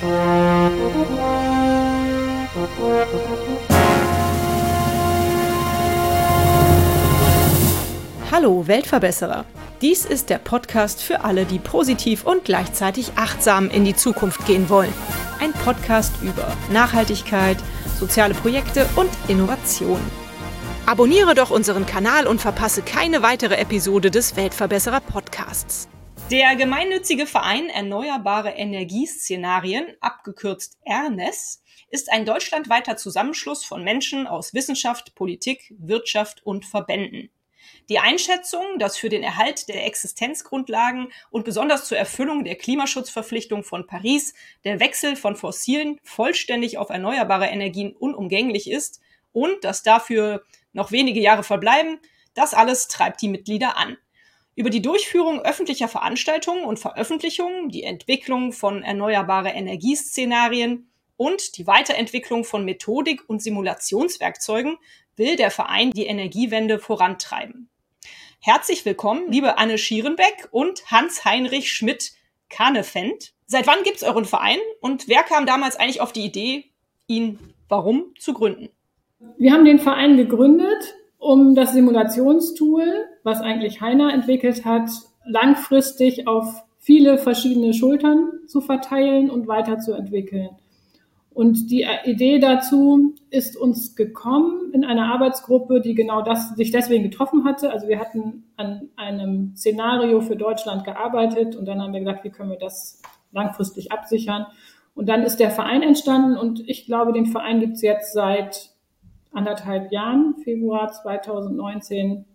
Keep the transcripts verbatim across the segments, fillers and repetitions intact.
Hallo Weltverbesserer! Dies ist der Podcast für alle, die positiv und gleichzeitig achtsam in die Zukunft gehen wollen. Ein Podcast über Nachhaltigkeit, soziale Projekte und Innovation. Abonniere doch unseren Kanal und verpasse keine weitere Episode des Weltverbesserer Podcasts. Der gemeinnützige Verein Erneuerbare Energieszenarien, abgekürzt ERNES, ist ein deutschlandweiter Zusammenschluss von Menschen aus Wissenschaft, Politik, Wirtschaft und Verbänden. Die Einschätzung, dass für den Erhalt der Existenzgrundlagen und besonders zur Erfüllung der Klimaschutzverpflichtung von Paris der Wechsel von fossilen vollständig auf erneuerbare Energien unumgänglich ist und dass dafür noch wenige Jahre verbleiben, das alles treibt die Mitglieder an. Über die Durchführung öffentlicher Veranstaltungen und Veröffentlichungen, die Entwicklung von erneuerbare Energieszenarien und die Weiterentwicklung von Methodik und Simulationswerkzeugen will der Verein die Energiewende vorantreiben. Herzlich willkommen, liebe Anne Schierenbeck und Hans-Heinrich Schmidt-Kanefendt. Seit wann gibt's euren Verein und wer kam damals eigentlich auf die Idee, ihn warum zu gründen? Wir haben den Verein gegründet, um das Simulationstool, was eigentlich Heiner entwickelt hat, langfristig auf viele verschiedene Schultern zu verteilen und weiterzuentwickeln. Und die Idee dazu ist uns gekommen in einer Arbeitsgruppe, die genau das sich deswegen getroffen hatte. Also wir hatten an einem Szenario für Deutschland gearbeitet und dann haben wir gedacht, wie können wir das langfristig absichern? Und dann ist der Verein entstanden und ich glaube, den Verein gibt es jetzt seit anderthalb Jahren, Februar zweitausendneunzehn.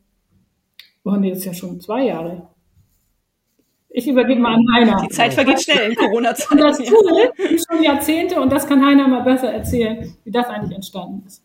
Oh nee, das ist ja schon zwei Jahre. Ich übergebe mal an Heiner. Die Zeit vergeht schnell in Corona-Zeiten. Und das Tool ist schon Jahrzehnte und das kann Heiner mal besser erzählen, wie das eigentlich entstanden ist.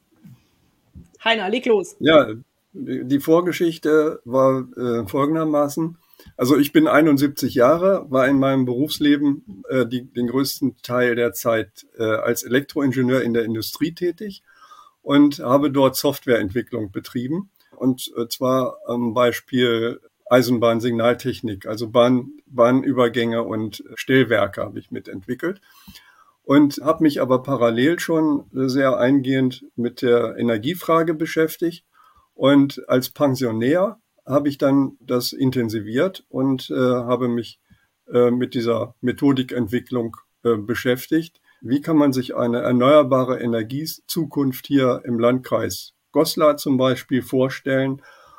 Heiner, leg los. Ja, die Vorgeschichte war äh, folgendermaßen. Also ich bin einundsiebzig Jahre, war in meinem Berufsleben äh, die, den größten Teil der Zeit äh, als Elektroingenieur in der Industrie tätig und habe dort Softwareentwicklung betrieben. Und äh, zwar am Beispiel Eisenbahnsignaltechnik, also Bahn, Bahnübergänge und Stellwerke habe ich mitentwickelt und habe mich aber parallel schon sehr eingehend mit der Energiefrage beschäftigt. Und als Pensionär habe ich dann das intensiviert und äh, habe mich äh, mit dieser Methodikentwicklung äh, beschäftigt. Wie kann man sich eine erneuerbare Energiezukunft hier im Landkreis Goslar zum Beispiel vorstellen?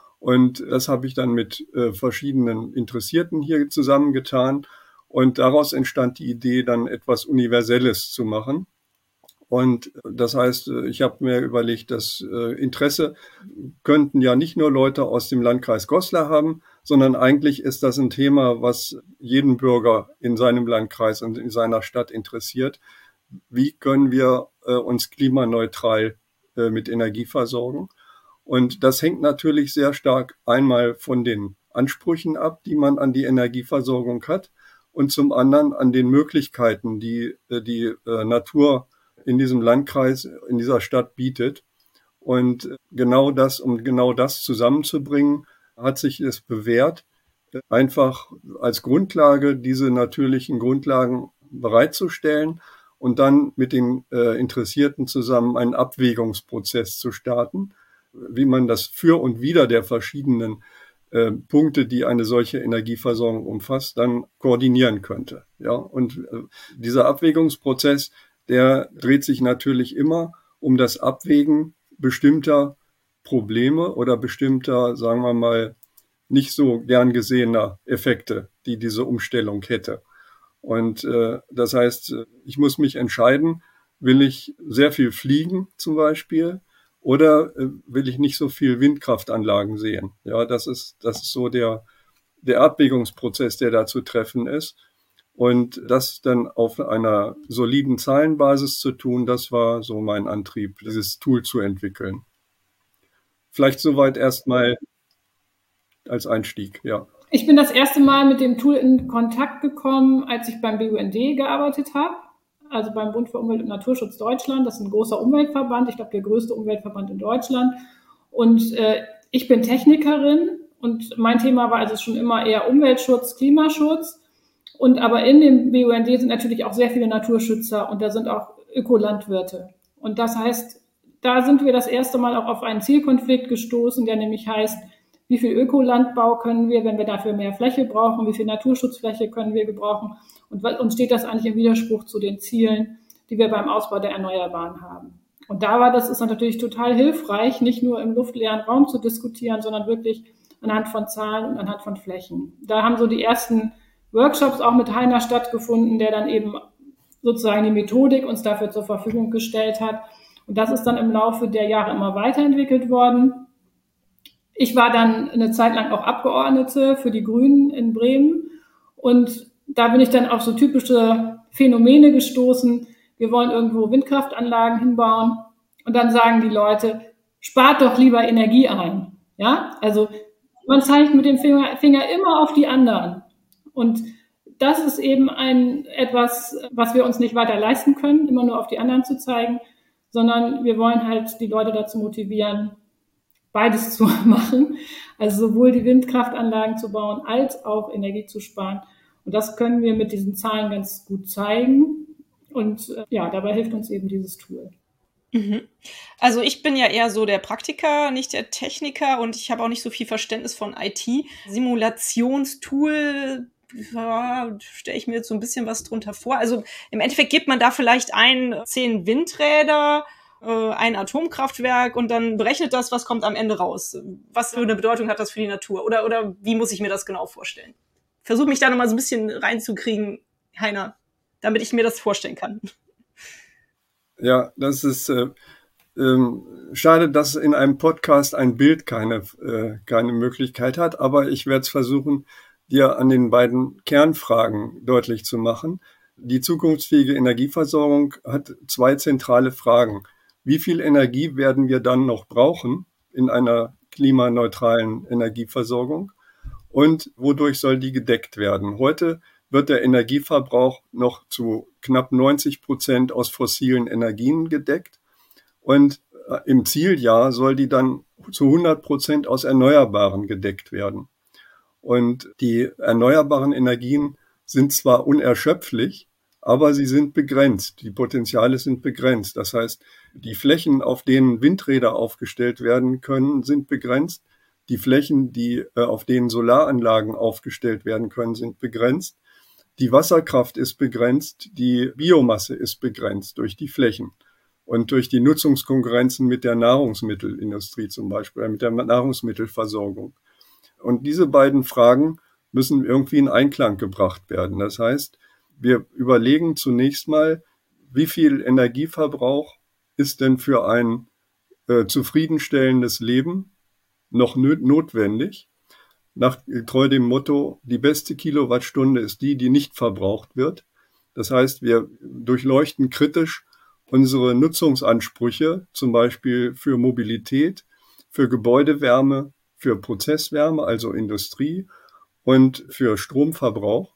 Und das habe ich dann mit äh, verschiedenen Interessierten hier zusammengetan. Und daraus entstand die Idee, dann etwas Universelles zu machen. Und das heißt, ich habe mir überlegt, das äh, Interesse könnten ja nicht nur Leute aus dem Landkreis Goslar haben, sondern eigentlich ist das ein Thema, was jeden Bürger in seinem Landkreis und in seiner Stadt interessiert. Wie können wir äh, uns klimaneutral äh, mit Energie versorgen? Und das hängt natürlich sehr stark einmal von den Ansprüchen ab, die man an die Energieversorgung hat und zum anderen an den Möglichkeiten, die die Natur in diesem Landkreis, in dieser Stadt bietet. Und genau das, um genau das zusammenzubringen, hat sich es bewährt, einfach als Grundlage diese natürlichen Grundlagen bereitzustellen und dann mit den Interessierten zusammen einen Abwägungsprozess zu starten, wie man das Für und Wider der verschiedenen äh, Punkte, die eine solche Energieversorgung umfasst, dann koordinieren könnte. Ja, und äh, dieser Abwägungsprozess, der dreht sich natürlich immer um das Abwägen bestimmter Probleme oder bestimmter, sagen wir mal, nicht so gern gesehener Effekte, die diese Umstellung hätte. Und äh, das heißt, ich muss mich entscheiden, will ich sehr viel fliegen zum Beispiel, oder äh, will ich nicht so viel Windkraftanlagen sehen? Ja, das ist, das ist so der, der Abwägungsprozess, der da zu treffen ist. Und das dann auf einer soliden Zahlenbasis zu tun, das war so mein Antrieb, dieses Tool zu entwickeln. Vielleicht soweit erstmal als Einstieg, ja. Ich bin das erste Mal mit dem Tool in Kontakt gekommen, als ich beim B U N D gearbeitet habe. Also beim Bund für Umwelt und Naturschutz Deutschland. Das ist ein großer Umweltverband, ich glaube der größte Umweltverband in Deutschland. Und äh, ich bin Technikerin und mein Thema war also schon immer eher Umweltschutz, Klimaschutz. Und aber in dem B U N D sind natürlich auch sehr viele Naturschützer und da sind auch Ökolandwirte. Und das heißt, da sind wir das erste Mal auch auf einen Zielkonflikt gestoßen, der nämlich heißt, wie viel Ökolandbau können wir, wenn wir dafür mehr Fläche brauchen, wie viel Naturschutzfläche können wir gebrauchen und uns steht das eigentlich im Widerspruch zu den Zielen, die wir beim Ausbau der Erneuerbaren haben. Und da war das ist natürlich total hilfreich, nicht nur im luftleeren Raum zu diskutieren, sondern wirklich anhand von Zahlen und anhand von Flächen. Da haben so die ersten Workshops auch mit Heiner stattgefunden, der dann eben sozusagen die Methodik uns dafür zur Verfügung gestellt hat. Und das ist dann im Laufe der Jahre immer weiterentwickelt worden. Ich war dann eine Zeit lang auch Abgeordnete für die Grünen in Bremen. Und da bin ich dann auf so typische Phänomene gestoßen. Wir wollen irgendwo Windkraftanlagen hinbauen. Und dann sagen die Leute, spart doch lieber Energie ein. Ja, also man zeigt mit dem Finger, Finger immer auf die anderen. Und das ist eben ein etwas, was wir uns nicht weiter leisten können, immer nur auf die anderen zu zeigen, sondern wir wollen halt die Leute dazu motivieren, beides zu machen. Also sowohl die Windkraftanlagen zu bauen, als auch Energie zu sparen. Und das können wir mit diesen Zahlen ganz gut zeigen. Und ja, dabei hilft uns eben dieses Tool. Also ich bin ja eher so der Praktiker, nicht der Techniker und ich habe auch nicht so viel Verständnis von I T. Simulationstool, ja, stelle ich mir jetzt so ein bisschen was drunter vor. Also im Endeffekt gibt man da vielleicht ein, zehn Windräder, äh, ein Atomkraftwerk und dann berechnet das, was kommt am Ende raus. Was für eine Bedeutung hat das für die Natur? Oder, oder wie muss ich mir das genau vorstellen? Versuche mich da nochmal so ein bisschen reinzukriegen, Heiner, damit ich mir das vorstellen kann. Ja, das ist äh, ähm, schade, dass in einem Podcast ein Bild keine, äh, keine Möglichkeit hat, aber ich werde es versuchen, dir an den beiden Kernfragen deutlich zu machen. Die zukunftsfähige Energieversorgung hat zwei zentrale Fragen. Wie viel Energie werden wir dann noch brauchen in einer klimaneutralen Energieversorgung und wodurch soll die gedeckt werden? Heute wird der Energieverbrauch noch zu knapp neunzig Prozent aus fossilen Energien gedeckt und im Zieljahr soll die dann zu hundert Prozent aus Erneuerbaren gedeckt werden. Und die erneuerbaren Energien sind zwar unerschöpflich, aber sie sind begrenzt. Die Potenziale sind begrenzt. Das heißt, die Flächen, auf denen Windräder aufgestellt werden können, sind begrenzt. Die Flächen, die auf denen Solaranlagen aufgestellt werden können, sind begrenzt. Die Wasserkraft ist begrenzt, die Biomasse ist begrenzt durch die Flächen und durch die Nutzungskonkurrenzen mit der Nahrungsmittelindustrie zum Beispiel, mit der Nahrungsmittelversorgung. Und diese beiden Fragen müssen irgendwie in Einklang gebracht werden. Das heißt, wir überlegen zunächst mal, wie viel Energieverbrauch ist denn für ein äh, zufriedenstellendes Leben noch notwendig? Nach treu dem Motto, die beste Kilowattstunde ist die, die nicht verbraucht wird. Das heißt, wir durchleuchten kritisch unsere Nutzungsansprüche, zum Beispiel für Mobilität, für Gebäudewärme, für Prozesswärme, also Industrie und für Stromverbrauch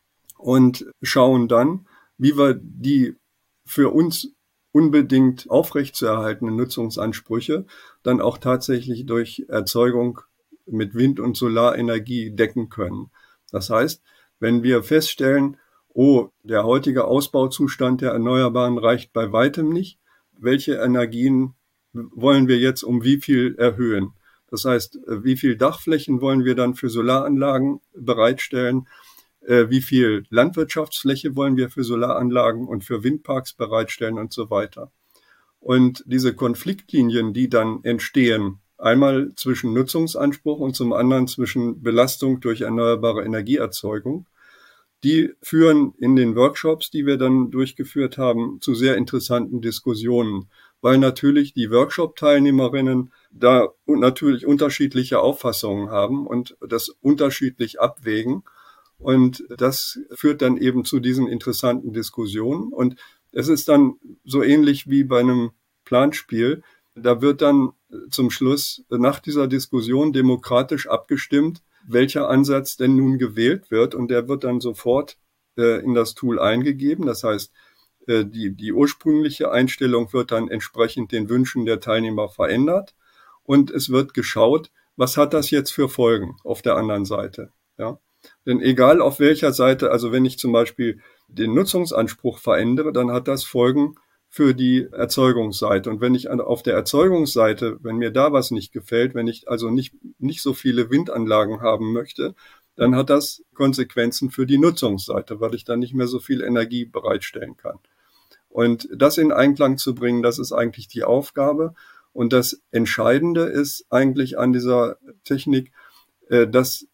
und schauen dann, wie wir die für uns unbedingt aufrechtzuerhaltenden Nutzungsansprüche dann auch tatsächlich durch Erzeugung mit Wind- und Solarenergie decken können. Das heißt, wenn wir feststellen, oh, der heutige Ausbauzustand der Erneuerbaren reicht bei weitem nicht, welche Energien wollen wir jetzt um wie viel erhöhen? Das heißt, wie viel Dachflächen wollen wir dann für Solaranlagen bereitstellen? Wie viel Landwirtschaftsfläche wollen wir für Solaranlagen und für Windparks bereitstellen und so weiter? Und diese Konfliktlinien, die dann entstehen, einmal zwischen Nutzungsanspruch und zum anderen zwischen Belastung durch erneuerbare Energieerzeugung, die führen in den Workshops, die wir dann durchgeführt haben, zu sehr interessanten Diskussionen, weil natürlich die Workshop-Teilnehmerinnen da natürlich unterschiedliche Auffassungen haben und das unterschiedlich abwägen. Und das führt dann eben zu diesen interessanten Diskussionen. Und es ist dann so ähnlich wie bei einem Planspiel. Da wird dann zum Schluss nach dieser Diskussion demokratisch abgestimmt, welcher Ansatz denn nun gewählt wird. Und der wird dann sofort äh, in das Tool eingegeben. Das heißt, äh, die, die ursprüngliche Einstellung wird dann entsprechend den Wünschen der Teilnehmer verändert. Und es wird geschaut, was hat das jetzt für Folgen auf der anderen Seite. Ja? Denn egal auf welcher Seite, also wenn ich zum Beispiel den Nutzungsanspruch verändere, dann hat das Folgen für die Erzeugungsseite. Und wenn ich auf der Erzeugungsseite, wenn mir da was nicht gefällt, wenn ich also nicht, nicht so viele Windanlagen haben möchte, dann hat das Konsequenzen für die Nutzungsseite, weil ich dann nicht mehr so viel Energie bereitstellen kann. Und das in Einklang zu bringen, das ist eigentlich die Aufgabe. Und das Entscheidende ist eigentlich an dieser Technik, dass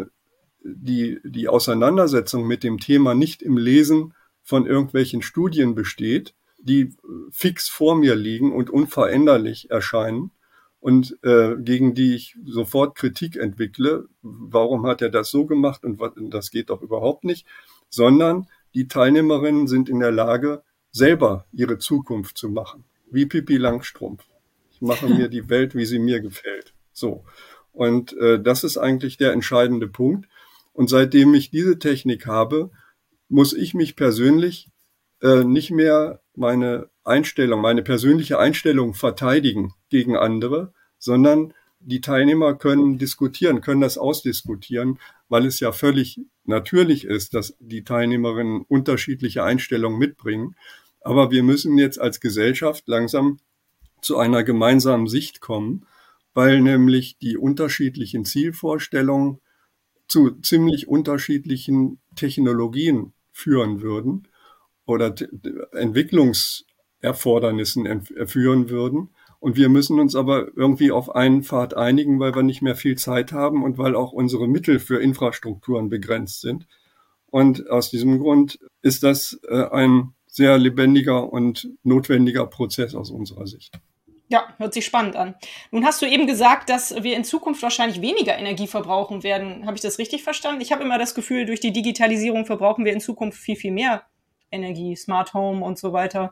die, die Auseinandersetzung mit dem Thema nicht im Lesen von irgendwelchen Studien besteht, die fix vor mir liegen und unveränderlich erscheinen und äh, gegen die ich sofort Kritik entwickle. Warum hat er das so gemacht und was, das geht doch überhaupt nicht, sondern die Teilnehmerinnen sind in der Lage, selber ihre Zukunft zu machen, wie Pippi Langstrumpf. Ich mache mir die Welt, wie sie mir gefällt. So. Und äh, das ist eigentlich der entscheidende Punkt. Und seitdem ich diese Technik habe, muss ich mich persönlich äh, nicht mehr meine Einstellung, meine persönliche Einstellung verteidigen gegen andere, sondern die Teilnehmer können diskutieren, können das ausdiskutieren, weil es ja völlig natürlich ist, dass die Teilnehmerinnen unterschiedliche Einstellungen mitbringen. Aber wir müssen jetzt als Gesellschaft langsam zu einer gemeinsamen Sicht kommen, weil nämlich die unterschiedlichen Zielvorstellungen zu ziemlich unterschiedlichen Technologien führen würden oder t- Entwicklungserfordernissen führen würden. Und wir müssen uns aber irgendwie auf einen Pfad einigen, weil wir nicht mehr viel Zeit haben und weil auch unsere Mittel für Infrastrukturen begrenzt sind. Und aus diesem Grund ist das äh, ein sehr lebendiger und notwendiger Prozess aus unserer Sicht. Ja, hört sich spannend an. Nun hast du eben gesagt, dass wir in Zukunft wahrscheinlich weniger Energie verbrauchen werden. Habe ich das richtig verstanden? Ich habe immer das Gefühl, durch die Digitalisierung verbrauchen wir in Zukunft viel, viel mehr Energie, Smart Home und so weiter.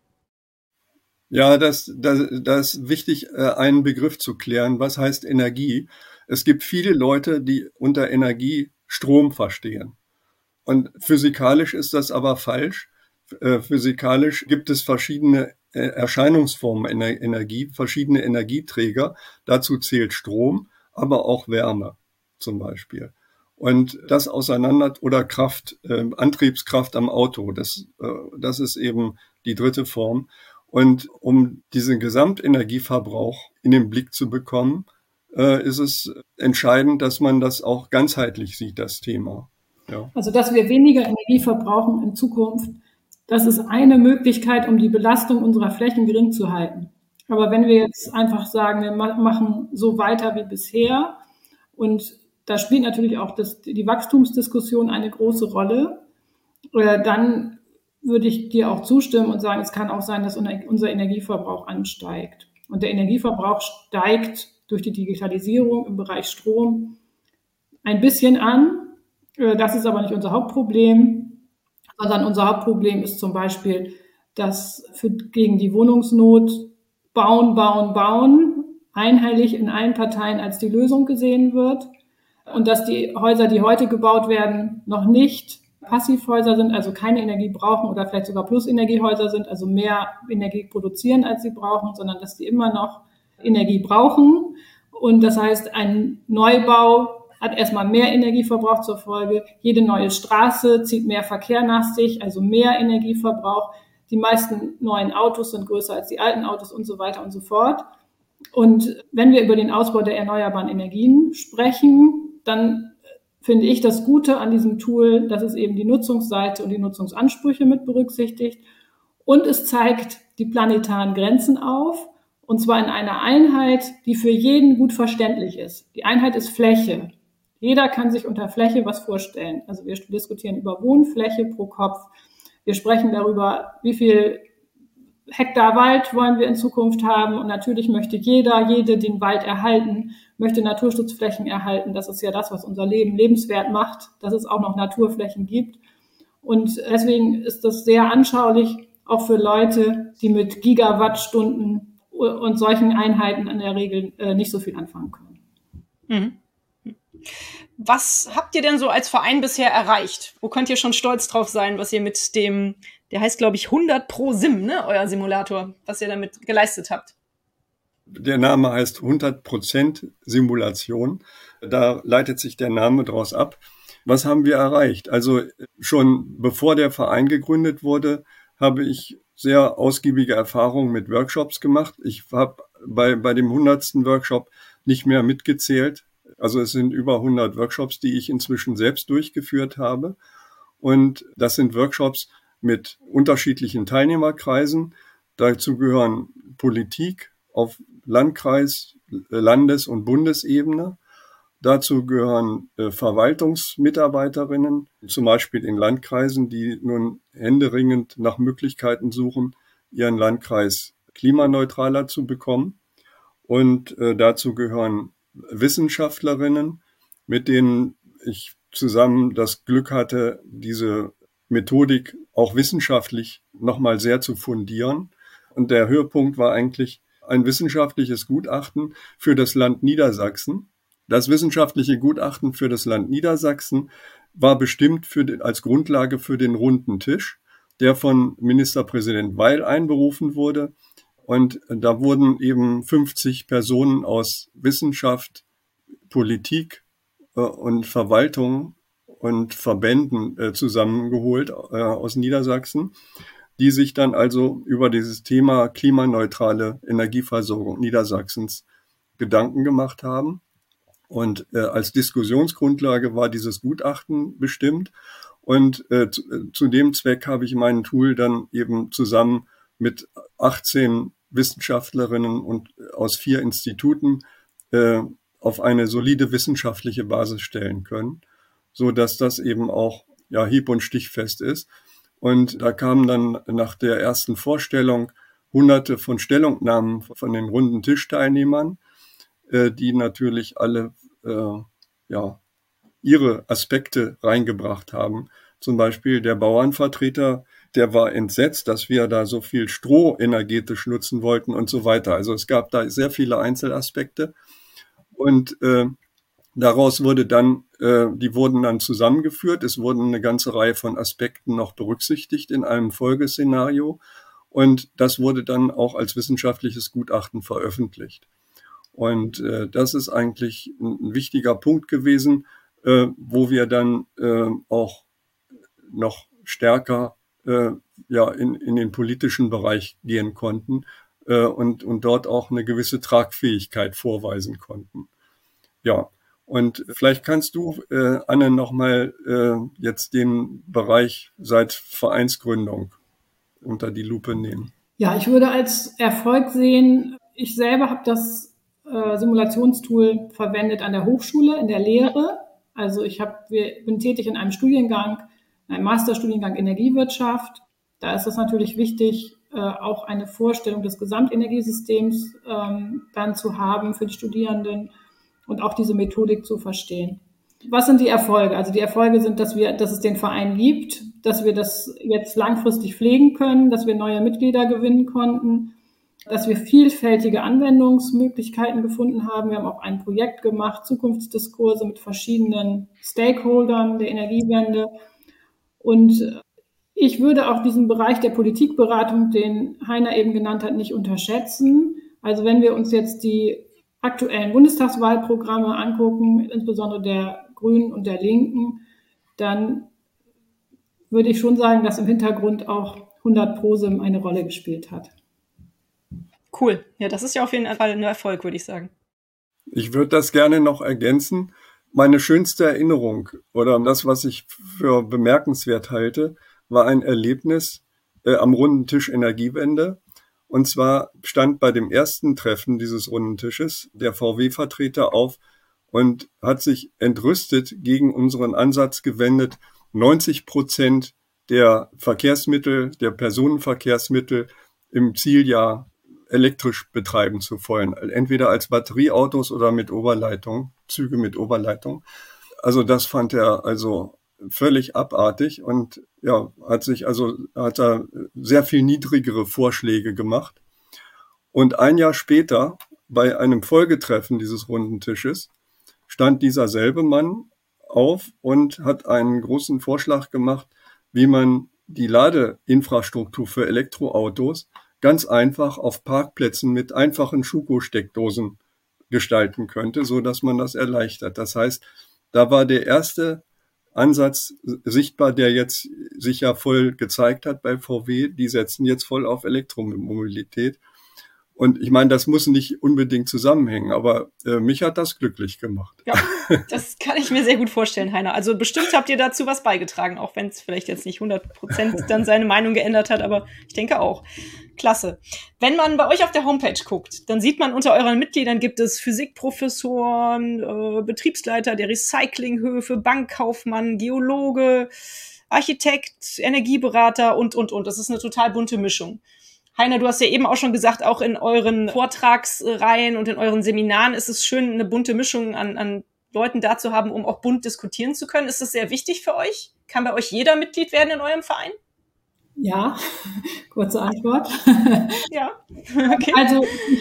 Ja, das, das, das ist wichtig, einen Begriff zu klären. Was heißt Energie? Es gibt viele Leute, die unter Energie Strom verstehen. Und physikalisch ist das aber falsch. Physikalisch gibt es verschiedene Erscheinungsformen in der Energie, verschiedene Energieträger. Dazu zählt Strom, aber auch Wärme zum Beispiel. Und das auseinander oder Kraft, äh, Antriebskraft am Auto, das, äh, das ist eben die dritte Form. Und um diesen Gesamtenergieverbrauch in den Blick zu bekommen, äh, ist es entscheidend, dass man das auch ganzheitlich sieht, das Thema. Ja. Also, dass wir weniger Energie verbrauchen in Zukunft, das ist eine Möglichkeit, um die Belastung unserer Flächen gering zu halten. Aber wenn wir jetzt einfach sagen, wir machen so weiter wie bisher, und da spielt natürlich auch das, die Wachstumsdiskussion eine große Rolle, äh, dann würde ich dir auch zustimmen und sagen, es kann auch sein, dass unser Energieverbrauch ansteigt. Und der Energieverbrauch steigt durch die Digitalisierung im Bereich Strom ein bisschen an. Das ist aber nicht unser Hauptproblem, sondern unser Hauptproblem ist zum Beispiel, dass für, gegen die Wohnungsnot bauen, bauen, bauen einheitlich in allen Parteien als die Lösung gesehen wird und dass die Häuser, die heute gebaut werden, noch nicht Passivhäuser sind, also keine Energie brauchen oder vielleicht sogar Plusenergiehäuser sind, also mehr Energie produzieren, als sie brauchen, sondern dass die immer noch Energie brauchen. Und das heißt, ein Neubau hat erstmal mehr Energieverbrauch zur Folge. Jede neue Straße zieht mehr Verkehr nach sich, also mehr Energieverbrauch. Die meisten neuen Autos sind größer als die alten Autos und so weiter und so fort. Und wenn wir über den Ausbau der erneuerbaren Energien sprechen, dann finde ich das Gute an diesem Tool, dass es eben die Nutzungsseite und die Nutzungsansprüche mit berücksichtigt. Und es zeigt die planetaren Grenzen auf, und zwar in einer Einheit, die für jeden gut verständlich ist. Die Einheit ist Fläche. Jeder kann sich unter Fläche was vorstellen. Also wir diskutieren über Wohnfläche pro Kopf. Wir sprechen darüber, wie viel Hektar Wald wollen wir in Zukunft haben. Und natürlich möchte jeder, jede den Wald erhalten, möchte Naturschutzflächen erhalten. Das ist ja das, was unser Leben lebenswert macht, dass es auch noch Naturflächen gibt. Und deswegen ist das sehr anschaulich, auch für Leute, die mit Gigawattstunden und solchen Einheiten in der Regel äh, nicht so viel anfangen können. Mhm. Was habt ihr denn so als Verein bisher erreicht? Wo könnt ihr schon stolz drauf sein, was ihr mit dem, der heißt glaube ich hundert Pro Sim, ne, euer Simulator, was ihr damit geleistet habt? Der Name heißt hundert Prozent Simulation. Da leitet sich der Name draus ab. Was haben wir erreicht? Also schon bevor der Verein gegründet wurde, habe ich sehr ausgiebige Erfahrungen mit Workshops gemacht. Ich habe bei, bei dem hundertsten Workshop nicht mehr mitgezählt. Also es sind über hundert Workshops, die ich inzwischen selbst durchgeführt habe. Und das sind Workshops mit unterschiedlichen Teilnehmerkreisen. Dazu gehören Politik auf Landkreis, Landes- und Bundesebene. Dazu gehören äh, Verwaltungsmitarbeiterinnen, zum Beispiel in Landkreisen, die nun händeringend nach Möglichkeiten suchen, ihren Landkreis klimaneutraler zu bekommen. Und äh, dazu gehören Wissenschaftlerinnen, mit denen ich zusammen das Glück hatte, diese Methodik auch wissenschaftlich nochmal sehr zu fundieren. Und der Höhepunkt war eigentlich ein wissenschaftliches Gutachten für das Land Niedersachsen. Das wissenschaftliche Gutachten für das Land Niedersachsen war bestimmt für den, als Grundlage für den runden Tisch, der von Ministerpräsident Weil einberufen wurde. Und da wurden eben fünfzig Personen aus Wissenschaft, Politik äh, und Verwaltung und Verbänden äh, zusammengeholt äh, aus Niedersachsen, die sich dann also über dieses Thema klimaneutrale Energieversorgung Niedersachsens Gedanken gemacht haben. Und äh, als Diskussionsgrundlage war dieses Gutachten bestimmt. Und äh, zu, äh, zu dem Zweck habe ich mein Tool dann eben zusammen mit achtzehn Wissenschaftlerinnen und aus vier Instituten äh, auf eine solide wissenschaftliche Basis stellen können, so dass das eben auch ja hieb- und stichfest ist. Und da kamen dann nach der ersten Vorstellung hunderte von Stellungnahmen von den runden Tischteilnehmern, die natürlich alle äh, ja ihre Aspekte reingebracht haben. Zum Beispiel der Bauernvertreter, der war entsetzt, dass wir da so viel Stroh energetisch nutzen wollten und so weiter. Also es gab da sehr viele Einzelaspekte und äh, daraus wurde dann, äh, die wurden dann zusammengeführt. Es wurden eine ganze Reihe von Aspekten noch berücksichtigt in einem Folgeszenario und das wurde dann auch als wissenschaftliches Gutachten veröffentlicht. Und äh, das ist eigentlich ein, ein wichtiger Punkt gewesen, äh, wo wir dann äh, auch noch stärker äh, ja in, in den politischen Bereich gehen konnten äh, und, und dort auch eine gewisse Tragfähigkeit vorweisen konnten. Ja, und vielleicht kannst du, äh, Anne, nochmal äh, jetzt den Bereich seit Vereinsgründung unter die Lupe nehmen. Ja, ich würde als Erfolg sehen, ich selber habe das Simulationstool verwendet an der Hochschule, in der Lehre. Also ich hab, bin tätig in einem Studiengang, einem Masterstudiengang Energiewirtschaft. Da ist es natürlich wichtig, auch eine Vorstellung des Gesamtenergiesystems dann zu haben für die Studierenden und auch diese Methodik zu verstehen. Was sind die Erfolge? Also die Erfolge sind, dass wir, dass es den Verein gibt, dass wir das jetzt langfristig pflegen können, dass wir neue Mitglieder gewinnen konnten, dass wir vielfältige Anwendungsmöglichkeiten gefunden haben. Wir haben auch ein Projekt gemacht, Zukunftsdiskurse mit verschiedenen Stakeholdern der Energiewende. Und ich würde auch diesen Bereich der Politikberatung, den Heiner eben genannt hat, nicht unterschätzen. Also wenn wir uns jetzt die aktuellen Bundestagswahlprogramme angucken, insbesondere der Grünen und der Linken, dann würde ich schon sagen, dass im Hintergrund auch hundert Prosim eine Rolle gespielt hat. Cool. Ja, das ist ja auf jeden Fall ein Erfolg, würde ich sagen. Ich würde das gerne noch ergänzen. Meine schönste Erinnerung oder das, was ich für bemerkenswert halte, war ein Erlebnis äh, am runden Tisch Energiewende. Und zwar stand bei dem ersten Treffen dieses runden Tisches der V W-Vertreter auf und hat sich entrüstet gegen unseren Ansatz gewendet, neunzig Prozent der Verkehrsmittel, der Personenverkehrsmittel im Zieljahr elektrisch betreiben zu wollen, entweder als Batterieautos oder mit Oberleitung, Züge mit Oberleitung. Also das fand er also völlig abartig und ja, hat sich also, hat er sehr viel niedrigere Vorschläge gemacht. Und ein Jahr später, bei einem Folgetreffen dieses runden Tisches, stand dieser selbe Mann auf und hat einen großen Vorschlag gemacht, wie man die Ladeinfrastruktur für Elektroautos ganz einfach auf Parkplätzen mit einfachen Schuko-Steckdosen gestalten könnte, so dass man das erleichtert. Das heißt, da war der erste Ansatz sichtbar, der jetzt sich ja voll gezeigt hat bei V W. Die setzen jetzt voll auf Elektromobilität. Und ich meine, das muss nicht unbedingt zusammenhängen, aber äh, mich hat das glücklich gemacht. Ja, das kann ich mir sehr gut vorstellen, Heiner. Also bestimmt habt ihr dazu was beigetragen, auch wenn es vielleicht jetzt nicht hundert Prozent dann seine Meinung geändert hat, aber ich denke auch. Klasse. Wenn man bei euch auf der Homepage guckt, dann sieht man, unter euren Mitgliedern gibt es Physikprofessoren, äh, Betriebsleiter der Recyclinghöfe, Bankkaufmann, Geologe, Architekt, Energieberater und, und, und. Das ist eine total bunte Mischung. Heiner, du hast ja eben auch schon gesagt, auch in euren Vortragsreihen und in euren Seminaren ist es schön, eine bunte Mischung an, an Leuten da zu haben, um auch bunt diskutieren zu können. Ist das sehr wichtig für euch? Kann bei euch jeder Mitglied werden in eurem Verein? Ja, kurze Antwort. Ja, okay. Also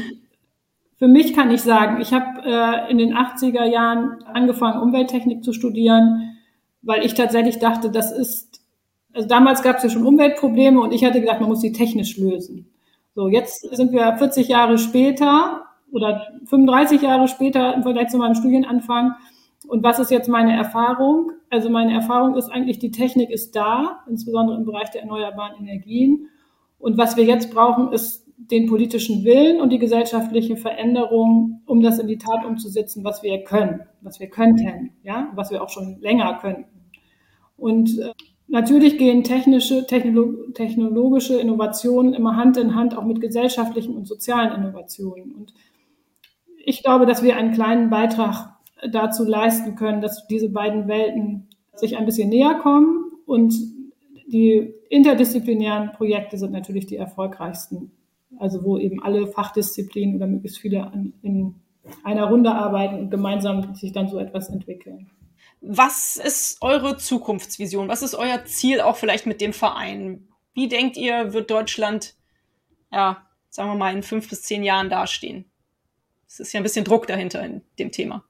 für mich kann ich sagen, ich habe äh, in den achtziger Jahren angefangen, Umwelttechnik zu studieren, weil ich tatsächlich dachte, das ist Also damals gab es ja schon Umweltprobleme und ich hatte gedacht, man muss sie technisch lösen. So, jetzt sind wir vierzig Jahre später oder fünfunddreißig Jahre später im Vergleich zu meinem Studienanfang. Und was ist jetzt meine Erfahrung? Also meine Erfahrung ist eigentlich, die Technik ist da, insbesondere im Bereich der erneuerbaren Energien. Und was wir jetzt brauchen, ist den politischen Willen und die gesellschaftliche Veränderung, um das in die Tat umzusetzen, was wir können, was wir könnten, ja, was wir auch schon länger könnten. Und äh, Natürlich gehen technische, technolo- technologische Innovationen immer Hand in Hand auch mit gesellschaftlichen und sozialen Innovationen. Und ich glaube, dass wir einen kleinen Beitrag dazu leisten können, dass diese beiden Welten sich ein bisschen näher kommen. Und die interdisziplinären Projekte sind natürlich die erfolgreichsten. Also wo eben alle Fachdisziplinen oder möglichst viele an, in einer Runde arbeiten und gemeinsam sich dann so etwas entwickeln. Was ist eure Zukunftsvision? Was ist euer Ziel auch vielleicht mit dem Verein? Wie denkt ihr, wird Deutschland, ja, sagen wir mal, in fünf bis zehn Jahren dastehen? Es ist ja ein bisschen Druck dahinter in dem Thema.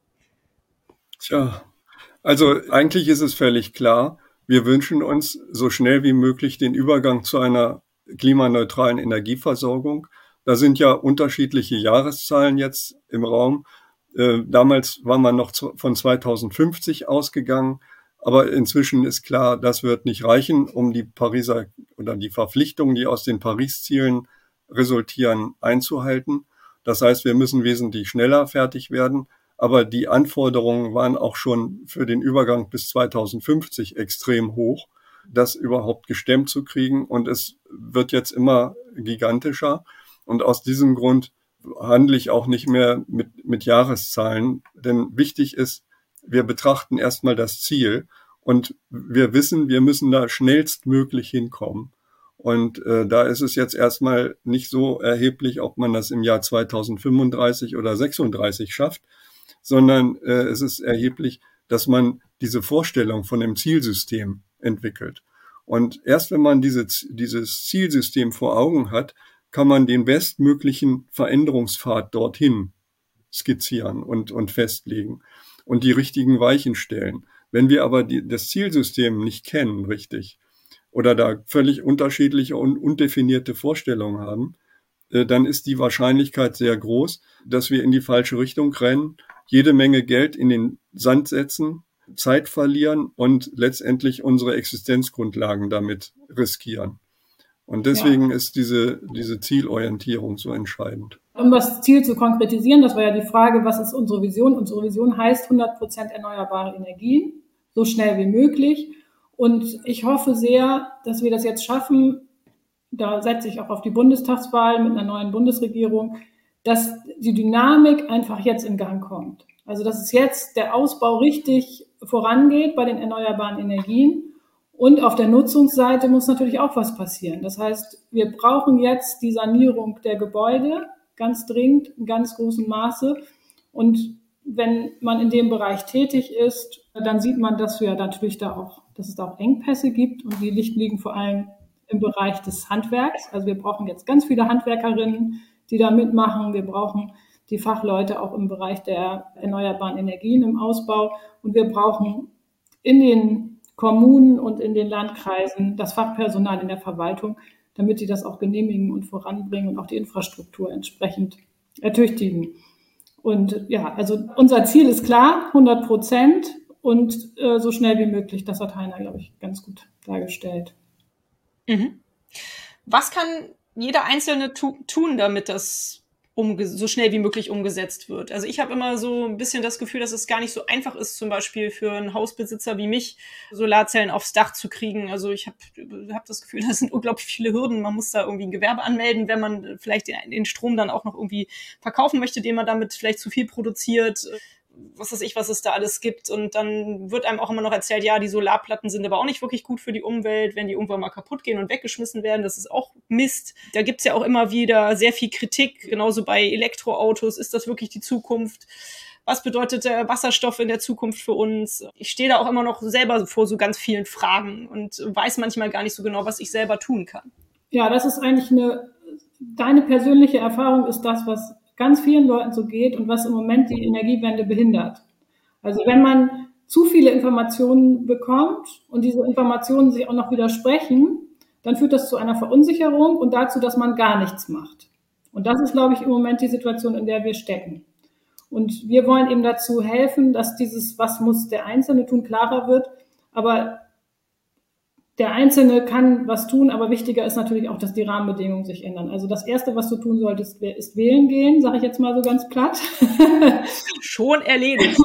Tja, also eigentlich ist es völlig klar. Wir wünschen uns so schnell wie möglich den Übergang zu einer klimaneutralen Energieversorgung. Da sind ja unterschiedliche Jahreszahlen jetzt im Raum. Äh, damals war man noch zu, von zweitausendfünfzig ausgegangen, aber inzwischen ist klar, das wird nicht reichen, um die Pariser oder die Verpflichtungen, die aus den Paris-Zielen resultieren, einzuhalten. Das heißt, wir müssen wesentlich schneller fertig werden, aber die Anforderungen waren auch schon für den Übergang bis zweitausendfünfzig extrem hoch, das überhaupt gestemmt zu kriegen, und es wird jetzt immer gigantischer, und aus diesem Grund handle ich auch nicht mehr mit, mit Jahreszahlen, denn wichtig ist, wir betrachten erstmal das Ziel und wir wissen, wir müssen da schnellstmöglich hinkommen. Und äh, da ist es jetzt erstmal nicht so erheblich, ob man das im Jahr zweitausendfünfunddreißig oder sechsunddreißig schafft, sondern äh, es ist erheblich, dass man diese Vorstellung von dem Zielsystem entwickelt. Und erst wenn man diese, dieses Zielsystem vor Augen hat, kann man den bestmöglichen Veränderungspfad dorthin skizzieren und, und festlegen und die richtigen Weichen stellen. Wenn wir aber die, das Zielsystem nicht kennen, richtig, oder da völlig unterschiedliche und undefinierte Vorstellungen haben, äh, dann ist die Wahrscheinlichkeit sehr groß, dass wir in die falsche Richtung rennen, jede Menge Geld in den Sand setzen, Zeit verlieren und letztendlich unsere Existenzgrundlagen damit riskieren. Und deswegen ja. ist diese, diese Zielorientierung so entscheidend. Um das Ziel zu konkretisieren, das war ja die Frage, was ist unsere Vision? Unsere Vision heißt hundert Prozent erneuerbare Energien, so schnell wie möglich. Und ich hoffe sehr, dass wir das jetzt schaffen, da setze ich auch auf die Bundestagswahl mit einer neuen Bundesregierung, dass die Dynamik einfach jetzt in Gang kommt. Also dass es jetzt der Ausbau richtig vorangeht bei den erneuerbaren Energien. Und auf der Nutzungsseite muss natürlich auch was passieren. Das heißt, wir brauchen jetzt die Sanierung der Gebäude ganz dringend, in ganz großem Maße. Und wenn man in dem Bereich tätig ist, dann sieht man, dass wir natürlich da auch, dass es da auch Engpässe gibt. Und die liegen vor allem im Bereich des Handwerks. Also wir brauchen jetzt ganz viele Handwerkerinnen, die da mitmachen. Wir brauchen die Fachleute auch im Bereich der erneuerbaren Energien im Ausbau. Und wir brauchen in den Kommunen und in den Landkreisen das Fachpersonal in der Verwaltung, damit die das auch genehmigen und voranbringen und auch die Infrastruktur entsprechend ertüchtigen. Und ja, also unser Ziel ist klar, hundert Prozent. und äh, so schnell wie möglich. Das hat Heiner, glaube ich, ganz gut dargestellt. Mhm. Was kann jeder Einzelne tu- tun, damit das umge- so schnell wie möglich umgesetzt wird? Also ich habe immer so ein bisschen das Gefühl, dass es gar nicht so einfach ist, zum Beispiel für einen Hausbesitzer wie mich, Solarzellen aufs Dach zu kriegen. Also ich habe hab das Gefühl, das sind unglaublich viele Hürden. Man muss da irgendwie ein Gewerbe anmelden, wenn man vielleicht den, den Strom dann auch noch irgendwie verkaufen möchte, den man damit vielleicht zu viel produziert. Was weiß ich, was es da alles gibt. Und dann wird einem auch immer noch erzählt, ja, die Solarplatten sind aber auch nicht wirklich gut für die Umwelt, wenn die irgendwann mal kaputt gehen und weggeschmissen werden. Das ist auch Mist. Da gibt's ja auch immer wieder sehr viel Kritik. Genauso bei Elektroautos. Ist das wirklich die Zukunft? Was bedeutet der Wasserstoff in der Zukunft für uns? Ich stehe da auch immer noch selber vor so ganz vielen Fragen und weiß manchmal gar nicht so genau, was ich selber tun kann. Ja, das ist eigentlich eine, deine persönliche Erfahrung ist das, was ganz vielen Leuten so geht und was im Moment die Energiewende behindert. Also wenn man zu viele Informationen bekommt und diese Informationen sich auch noch widersprechen, dann führt das zu einer Verunsicherung und dazu, dass man gar nichts macht. Und das ist, glaube ich, im Moment die Situation, in der wir stecken. Und wir wollen eben dazu helfen, dass dieses, was muss der Einzelne tun, klarer wird. Aber der Einzelne kann was tun, aber wichtiger ist natürlich auch, dass die Rahmenbedingungen sich ändern. Also das Erste, was du tun solltest, ist wählen gehen, sage ich jetzt mal so ganz platt. Schon erledigt.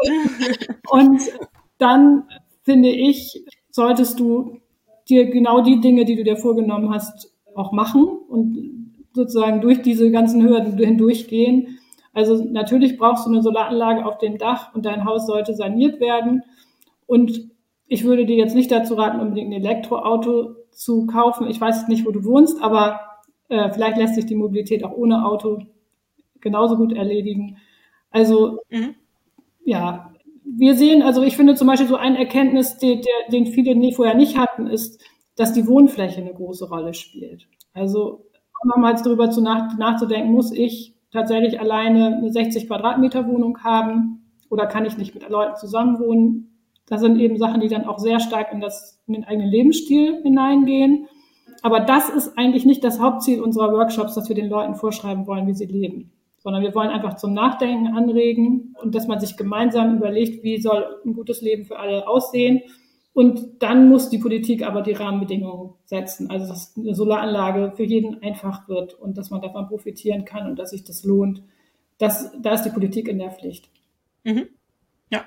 Und dann, finde ich, solltest du dir genau die Dinge, die du dir vorgenommen hast, auch machen und sozusagen durch diese ganzen Hürden hindurchgehen. Also natürlich brauchst du eine Solaranlage auf dem Dach und dein Haus sollte saniert werden. Und ich würde dir jetzt nicht dazu raten, unbedingt ein Elektroauto zu kaufen. Ich weiß nicht, wo du wohnst, aber äh, vielleicht lässt sich die Mobilität auch ohne Auto genauso gut erledigen. Also, mhm. ja, wir sehen, also ich finde zum Beispiel so eine Erkenntnis, die, der, den viele nie, vorher nicht hatten, ist, dass die Wohnfläche eine große Rolle spielt. Also, nochmals darüber zu nach, nachzudenken, muss ich tatsächlich alleine eine sechzig Quadratmeter Wohnung haben oder kann ich nicht mit Leuten zusammenwohnen? Das sind eben Sachen, die dann auch sehr stark in, das, in den eigenen Lebensstil hineingehen. Aber das ist eigentlich nicht das Hauptziel unserer Workshops, dass wir den Leuten vorschreiben wollen, wie sie leben, sondern wir wollen einfach zum Nachdenken anregen und dass man sich gemeinsam überlegt, wie soll ein gutes Leben für alle aussehen. Und dann muss die Politik aber die Rahmenbedingungen setzen, also dass eine Solaranlage für jeden einfach wird und dass man davon profitieren kann und dass sich das lohnt. Das, da ist die Politik in der Pflicht. Mhm. Ja.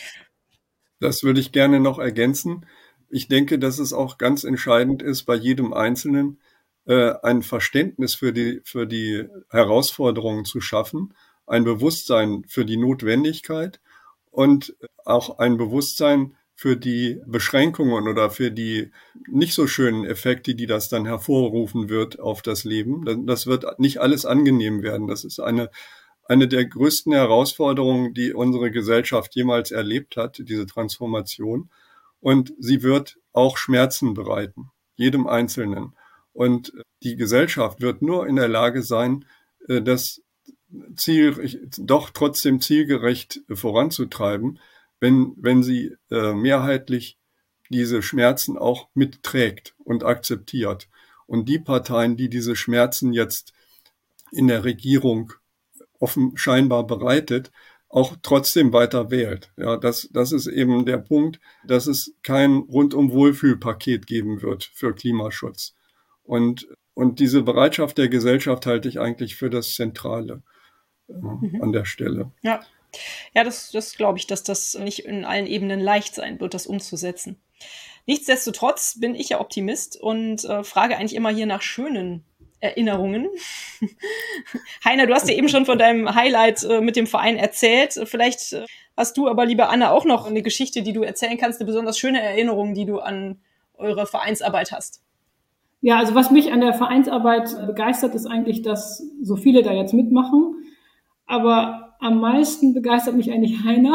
Das würde ich gerne noch ergänzen. Ich denke, dass es auch ganz entscheidend ist, bei jedem Einzelnen äh, ein Verständnis für die, für die Herausforderungen zu schaffen, ein Bewusstsein für die Notwendigkeit und auch ein Bewusstsein für die Beschränkungen oder für die nicht so schönen Effekte, die das dann hervorrufen wird auf das Leben. Das wird nicht alles angenehm werden. Das ist eine Eine der größten Herausforderungen, die unsere Gesellschaft jemals erlebt hat, diese Transformation. Und sie wird auch Schmerzen bereiten, jedem Einzelnen. Und die Gesellschaft wird nur in der Lage sein, das Ziel doch trotzdem zielgerecht voranzutreiben, wenn, wenn sie äh, mehrheitlich diese Schmerzen auch mitträgt und akzeptiert. Und die Parteien, die diese Schmerzen jetzt in der Regierung offen scheinbar bereitet, auch trotzdem weiter wählt. Ja, das, das ist eben der Punkt, dass es kein Rundum-Wohlfühl-Paket geben wird für Klimaschutz. Und, und diese Bereitschaft der Gesellschaft halte ich eigentlich für das Zentrale äh, mhm. an der Stelle. Ja, ja das, das glaube ich, dass das nicht in allen Ebenen leicht sein wird, das umzusetzen. Nichtsdestotrotz bin ich ja Optimist und äh, frage eigentlich immer hier nach schönen Erinnerungen. Heiner, du hast ja eben schon von deinem Highlight äh, mit dem Verein erzählt. Vielleicht äh, hast du aber, liebe Anna, auch noch eine Geschichte, die du erzählen kannst, eine besonders schöne Erinnerung, die du an eure Vereinsarbeit hast. Ja, also was mich an der Vereinsarbeit begeistert, ist eigentlich, dass so viele da jetzt mitmachen. Aber am meisten begeistert mich eigentlich Heiner.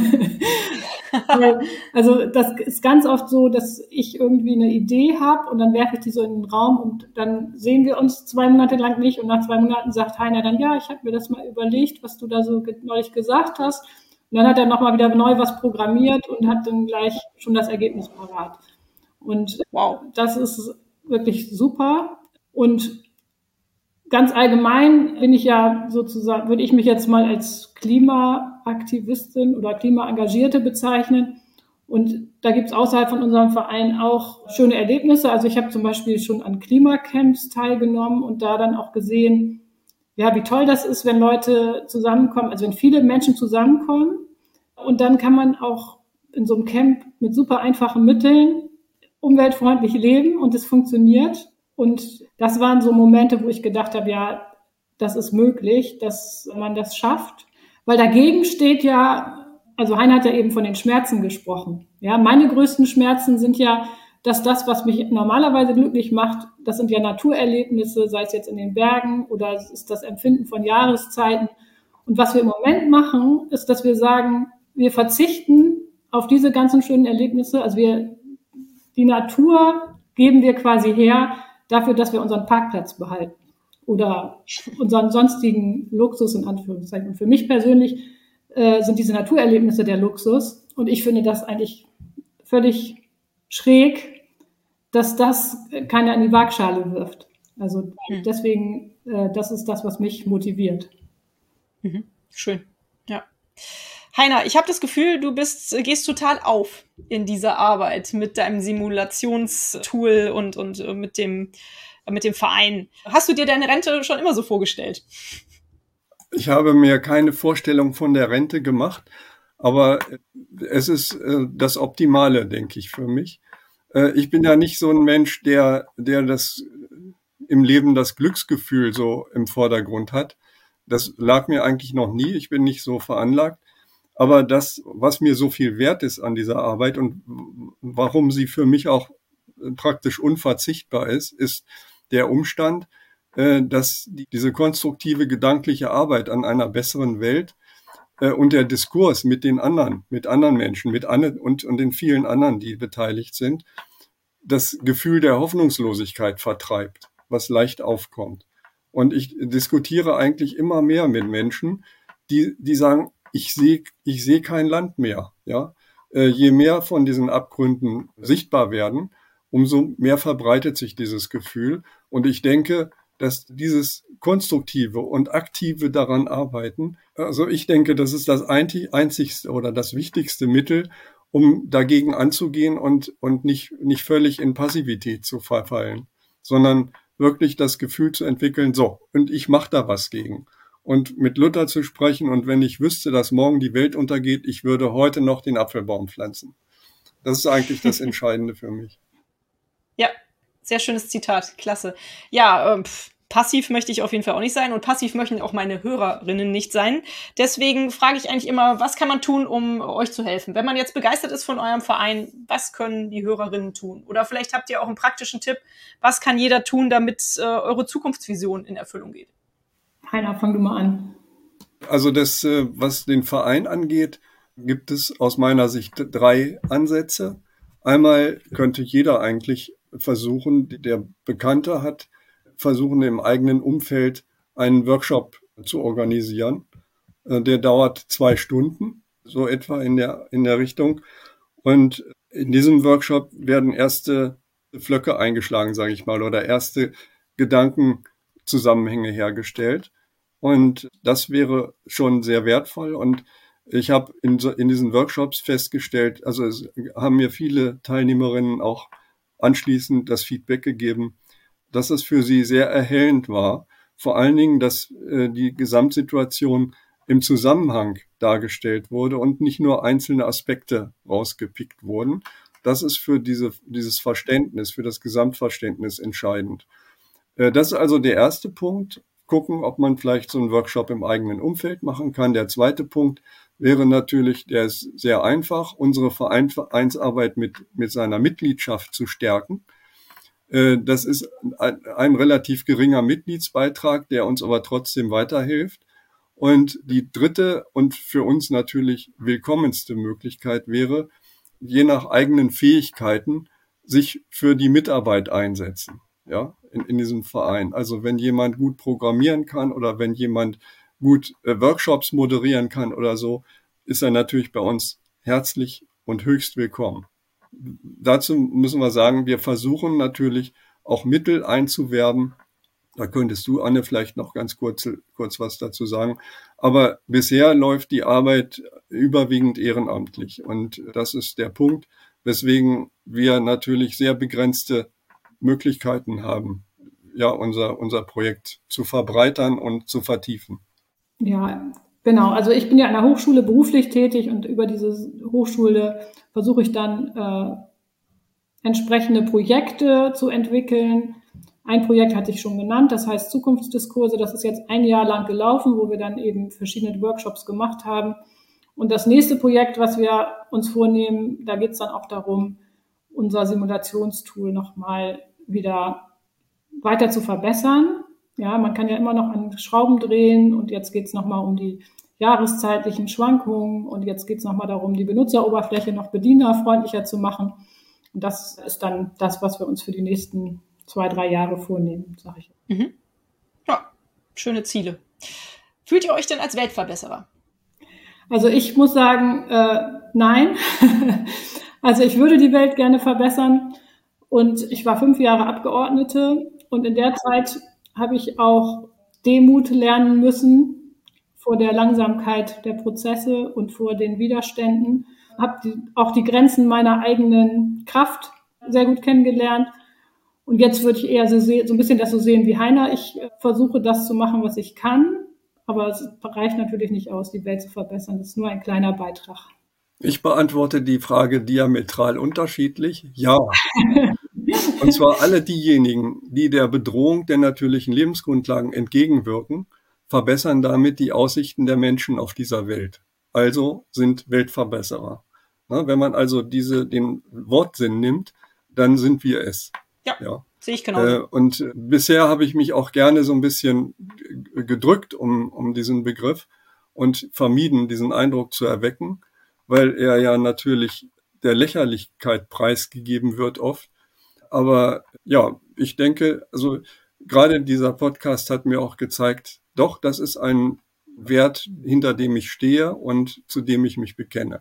Also das ist ganz oft so, dass ich irgendwie eine Idee habe und dann werfe ich die so in den Raum und dann sehen wir uns zwei Monate lang nicht und nach zwei Monaten sagt Heiner dann, ja, ich habe mir das mal überlegt, was du da so ge- neulich gesagt hast. Und dann hat er nochmal wieder neu was programmiert und hat dann gleich schon das Ergebnis parat. Und wow, das ist wirklich super. Und ganz allgemein bin ich ja sozusagen, würde ich mich jetzt mal als Klimaaktivistin oder Klimaengagierte bezeichnen. Und da gibt es außerhalb von unserem Verein auch schöne Erlebnisse. Also ich habe zum Beispiel schon an Klimacamps teilgenommen und da dann auch gesehen, ja, wie toll das ist, wenn Leute zusammenkommen, also wenn viele Menschen zusammenkommen. Und dann kann man auch in so einem Camp mit super einfachen Mitteln umweltfreundlich leben und es funktioniert. Und das waren so Momente, wo ich gedacht habe, ja, das ist möglich, dass man das schafft. Weil dagegen steht ja, also Heiner hat ja eben von den Schmerzen gesprochen. Ja, meine größten Schmerzen sind ja, dass das, was mich normalerweise glücklich macht, das sind ja Naturerlebnisse, sei es jetzt in den Bergen oder es ist das Empfinden von Jahreszeiten. Und was wir im Moment machen, ist, dass wir sagen, wir verzichten auf diese ganzen schönen Erlebnisse. Also wir, die Natur geben wir quasi her dafür, dass wir unseren Parkplatz behalten oder unseren sonstigen Luxus in Anführungszeichen. Und für mich persönlich äh, sind diese Naturerlebnisse der Luxus. Und ich finde das eigentlich völlig schräg, dass das keiner in die Waagschale wirft. Also deswegen, äh, das ist das, was mich motiviert. Mhm. Schön, ja. Heiner, ich habe das Gefühl, du bist, gehst total auf in dieser Arbeit mit deinem Simulationstool und, und äh, mit dem, äh, mit dem Verein. Hast du dir deine Rente schon immer so vorgestellt? Ich habe mir keine Vorstellung von der Rente gemacht, aber es ist äh, das Optimale, denke ich, für mich. Äh, ich bin ja nicht so ein Mensch, der, der das im Leben das Glücksgefühl so im Vordergrund hat. Das lag mir eigentlich noch nie. Ich bin nicht so veranlagt. Aber das, was mir so viel wert ist an dieser Arbeit und warum sie für mich auch praktisch unverzichtbar ist, ist der Umstand, dass diese konstruktive gedankliche Arbeit an einer besseren Welt und der Diskurs mit den anderen, mit anderen Menschen, mit Anne und, und den vielen anderen, die beteiligt sind, das Gefühl der Hoffnungslosigkeit vertreibt, was leicht aufkommt. Und ich diskutiere eigentlich immer mehr mit Menschen, die, die sagen, ich sehe, ich sehe kein Land mehr, ja. Je mehr von diesen Abgründen sichtbar werden, umso mehr verbreitet sich dieses Gefühl. Und ich denke, dass dieses konstruktive und aktive daran arbeiten, also ich denke, das ist das einzigste oder das wichtigste Mittel, um dagegen anzugehen und, und nicht, nicht völlig in Passivität zu verfallen, sondern wirklich das Gefühl zu entwickeln, so, und ich mache da was gegen. Und mit Luther zu sprechen, und wenn ich wüsste, dass morgen die Welt untergeht, ich würde heute noch den Apfelbaum pflanzen. Das ist eigentlich das Entscheidende für mich. Ja, sehr schönes Zitat, klasse. Ja, ähm, passiv möchte ich auf jeden Fall auch nicht sein und passiv möchten auch meine Hörerinnen nicht sein. Deswegen frage ich eigentlich immer, was kann man tun, um euch zu helfen? Wenn man jetzt begeistert ist von eurem Verein, was können die Hörerinnen tun? Oder vielleicht habt ihr auch einen praktischen Tipp, was kann jeder tun, damit äh, eure Zukunftsvision in Erfüllung geht? Heiner, fang du mal an. Also das, äh, was den Verein angeht, gibt es aus meiner Sicht drei Ansätze. Einmal könnte jeder eigentlich versuchen, der Bekannte hat, versuchen im eigenen Umfeld einen Workshop zu organisieren. Der dauert zwei Stunden, so etwa in der, in der Richtung. Und in diesem Workshop werden erste Pflöcke eingeschlagen, sage ich mal, oder erste Gedankenzusammenhänge hergestellt. Und das wäre schon sehr wertvoll. Und ich habe in, so, in diesen Workshops festgestellt, also es haben mir viele Teilnehmerinnen auch anschließend das Feedback gegeben, dass es für sie sehr erhellend war. Vor allen Dingen, dass äh, die Gesamtsituation im Zusammenhang dargestellt wurde und nicht nur einzelne Aspekte rausgepickt wurden. Das ist für diese, dieses Verständnis, für das Gesamtverständnis entscheidend. Äh, das ist also der erste Punkt. Gucken, ob man vielleicht so einen Workshop im eigenen Umfeld machen kann. Der zweite Punkt wäre natürlich, der ist sehr einfach, unsere Vereinsarbeit mit, mit seiner Mitgliedschaft zu stärken. Das ist ein, ein relativ geringer Mitgliedsbeitrag, der uns aber trotzdem weiterhilft. Und die dritte und für uns natürlich willkommenste Möglichkeit wäre, je nach eigenen Fähigkeiten sich für die Mitarbeit einsetzen, ja, in, in diesem Verein. Also wenn jemand gut programmieren kann oder wenn jemand gut äh, Workshops moderieren kann oder so, ist er natürlich bei uns herzlich und höchst willkommen. Dazu müssen wir sagen, wir versuchen natürlich auch Mittel einzuwerben, Da könntest du, Anne, vielleicht noch ganz kurz, kurz was dazu sagen. Aber bisher läuft die Arbeit überwiegend ehrenamtlich. Und das ist der Punkt, weswegen wir natürlich sehr begrenzte Möglichkeiten haben, ja, unser, unser Projekt zu verbreitern und zu vertiefen. Ja, genau. Also ich bin ja an der Hochschule beruflich tätig und über diese Hochschule versuche ich dann äh, entsprechende Projekte zu entwickeln. Ein Projekt hatte ich schon genannt, das heißt Zukunftsdiskurse. Das ist jetzt ein Jahr lang gelaufen, wo wir dann eben verschiedene Workshops gemacht haben. Und das nächste Projekt, was wir uns vornehmen, da geht es dann auch darum, unser Simulationstool nochmal wieder weiter zu verbessern. Ja, man kann ja immer noch an Schrauben drehen und jetzt geht es nochmal um die jahreszeitlichen Schwankungen und jetzt geht es nochmal darum, die Benutzeroberfläche noch bedienerfreundlicher zu machen. Und das ist dann das, was wir uns für die nächsten zwei, drei Jahre vornehmen, sage ich. Mhm. Ja, schöne Ziele. Fühlt ihr euch denn als Weltverbesserer? Also ich muss sagen, äh, nein. Also ich würde die Welt gerne verbessern und ich war fünf Jahre Abgeordnete und in der Zeit habe ich auch Demut lernen müssen vor der Langsamkeit der Prozesse und vor den Widerständen. Habe die, auch die Grenzen meiner eigenen Kraft sehr gut kennengelernt. Und jetzt würde ich eher so, so ein bisschen das so sehen wie Heiner. Ich versuche das zu machen, was ich kann. Aber es reicht natürlich nicht aus, die Welt zu verbessern. Das ist nur ein kleiner Beitrag. Ich beantworte die Frage diametral unterschiedlich. Ja. Und zwar alle diejenigen, die der Bedrohung der natürlichen Lebensgrundlagen entgegenwirken, verbessern damit die Aussichten der Menschen auf dieser Welt. Also sind Weltverbesserer. Na, wenn man also diese, den Wortsinn nimmt, dann sind wir es. Ja, ja. Sehe ich genau. Äh, und bisher habe ich mich auch gerne so ein bisschen gedrückt um, um diesen Begriff und vermieden, diesen Eindruck zu erwecken, weil er ja natürlich der Lächerlichkeit preisgegeben wird oft. Aber ja, ich denke, also gerade dieser Podcast hat mir auch gezeigt, doch, das ist ein Wert, hinter dem ich stehe und zu dem ich mich bekenne.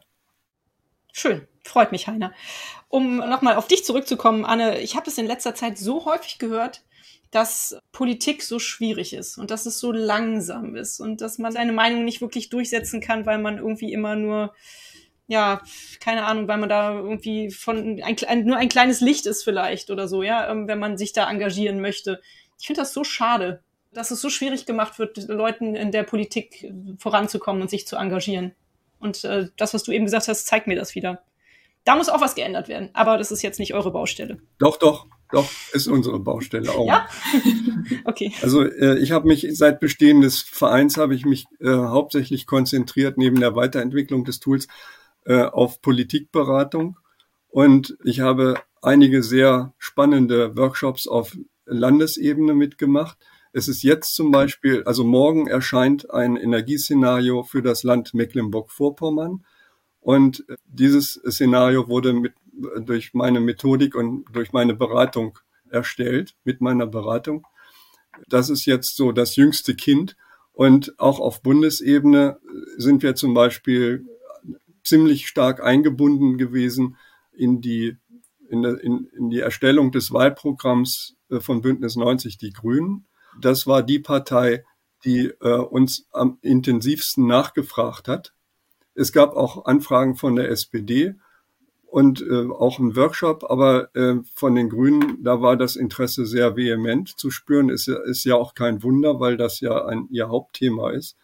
Schön, freut mich, Heiner. Um nochmal auf dich zurückzukommen, Anne, ich habe es in letzter Zeit so häufig gehört, dass Politik so schwierig ist und dass es so langsam ist und dass man seine Meinung nicht wirklich durchsetzen kann, weil man irgendwie immer nur, ja, keine Ahnung, weil man da irgendwie von ein, ein, nur ein kleines Licht ist vielleicht oder so, ja, wenn man sich da engagieren möchte. Ich finde das so schade, dass es so schwierig gemacht wird, Leuten in der Politik voranzukommen und sich zu engagieren. Und äh, das, was du eben gesagt hast, zeigt mir das wieder. Da muss auch was geändert werden. Aber das ist jetzt nicht eure Baustelle. Doch, doch, doch, ist unsere Baustelle auch. Ja? Okay. Also äh, ich habe mich seit Bestehen des Vereins habe ich mich äh, hauptsächlich konzentriert neben der Weiterentwicklung des Tools äh, auf Politikberatung. Und ich habe einige sehr spannende Workshops auf Landesebene mitgemacht. Es ist jetzt zum Beispiel, also morgen erscheint ein Energieszenario für das Land Mecklenburg-Vorpommern. Und dieses Szenario wurde mit, durch meine Methodik und durch meine Beratung erstellt, mit meiner Beratung. Das ist jetzt so das jüngste Kind. Und auch auf Bundesebene sind wir zum Beispiel ziemlich stark eingebunden gewesen in die, in, in, in die Erstellung des Wahlprogramms von Bündnis neunzig Die Grünen. Das war die Partei, die äh, uns am intensivsten nachgefragt hat. Es gab auch Anfragen von der S P D und äh, auch einen Workshop, aber äh, von den Grünen, da war das Interesse sehr vehement zu spüren. Ist, ist ja auch kein Wunder, weil das ja ein, ihr Hauptthema ist.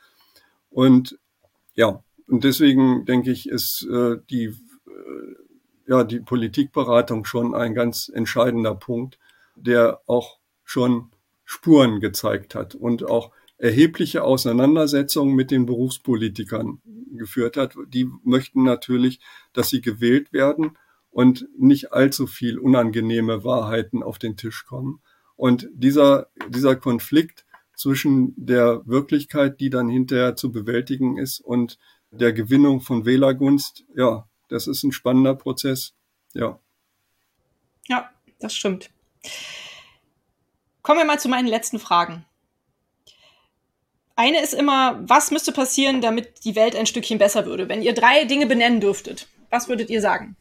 Und ja, und deswegen denke ich, ist äh, die, äh, ja, die Politikberatung schon ein ganz entscheidender Punkt, der auch schon Spuren gezeigt hat und auch erhebliche Auseinandersetzungen mit den Berufspolitikern geführt hat. Die möchten natürlich, dass sie gewählt werden und nicht allzu viel unangenehme Wahrheiten auf den Tisch kommen. Und dieser, dieser Konflikt zwischen der Wirklichkeit, die dann hinterher zu bewältigen ist, und der Gewinnung von Wählergunst, ja, das ist ein spannender Prozess, ja. Ja, das stimmt. Kommen wir mal zu meinen letzten Fragen. Eine ist immer, was müsste passieren, damit die Welt ein Stückchen besser würde? Wenn ihr drei Dinge benennen dürftet, was würdet ihr sagen?